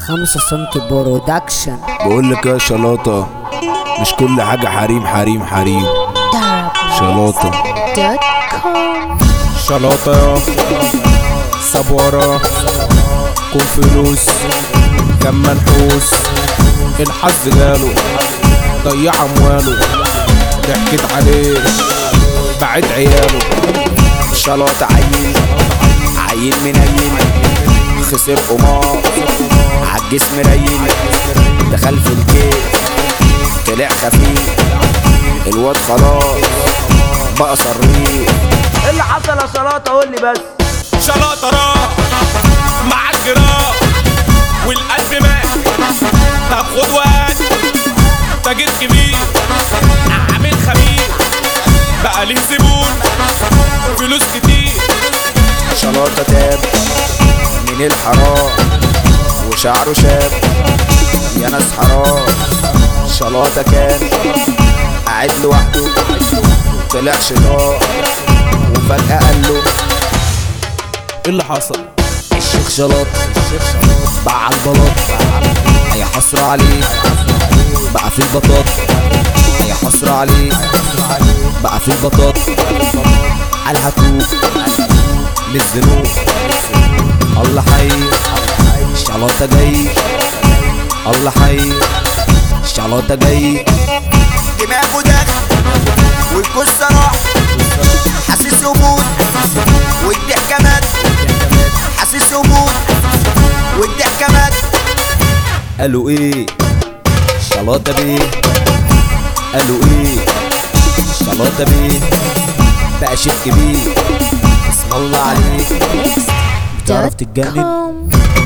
5 سم برودكشن. بقول لك يا شلاطة، مش كل حاجة حريم حريم حريم. شلاطة شلاطة يا سبورة، كون فلوس كم منحوس، الحظ جاله ضيع امواله، ضحكت عليه بعد عياله. شلاطة عيل منيل، خسر قمار عالجسم ريل، دخل في الكيف طلع خفيف، الواد خلاص بقى صريف. ايه اللي حصل يا شلاطة؟ قول لي بس. شلاطة راح مع الجراح والقلب مات، طب خد وقت تاجر كبير عامل خبير، بقى ليه زبون فلوس كتير. شلاطة تاب من الحرام وشعره شاب، يا ناس حرام. شلاطة كان قاعد لوحده طلع شيطان وفجأة قال له ايه اللي حصل؟ الشيخ شلاطة بقى على البلاط، هي حسرة عليه بقى في البطاط، هي حسرة عليه بقى في البطاط. الحقوق من الذنوب الله حي، شلاطة جاي الله حي، شلاطة جاي. دماغه داخل والكسة راح، حاسس هموت والضحكة مات، حاسس هموت والضحكة مات. قالوا ايه شلاطة بيه، قالوا ايه شلاطة بيه، بقى شيخ كبير اسم الله عليك، بتعرف تتجنن.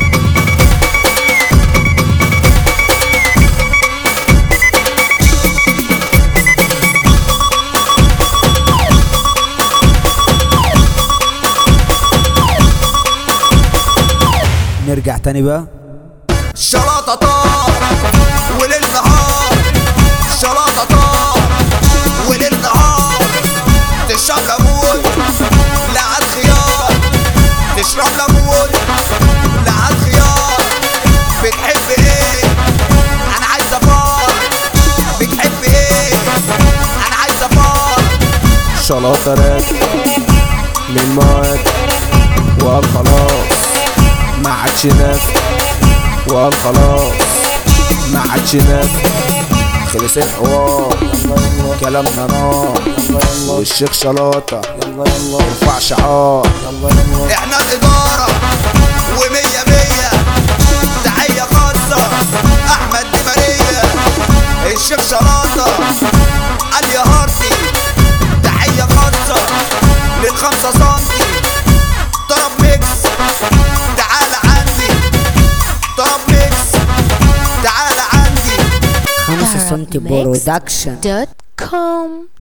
نرجع تاني بقى. شلاطة طار وليل نهار، شلاطة طار وليل نهار، تشرب ليمون لقت خيار، تشرب ليمون لقت خيار. بتحب ايه؟ انا عايزة فار. بتحب ايه؟ انا عايزة فار. شلاطة راجع من المواد وقال خلاص ما عادش نافع، وقال خلاص ما عادش نافع. خلص الحوار كلامنا نار، والشيخ شلاطة ارفع شعار. احنا الإدارة ومية مية، تحية خاصة أحمد دي ماريا، الشيخ شلاطة قال يا هارتي. تحية خاصة لل5 سنتي، طرب ميكس تعال عندي، طرب ميكس تعال عندي. 5 سم برودكشن.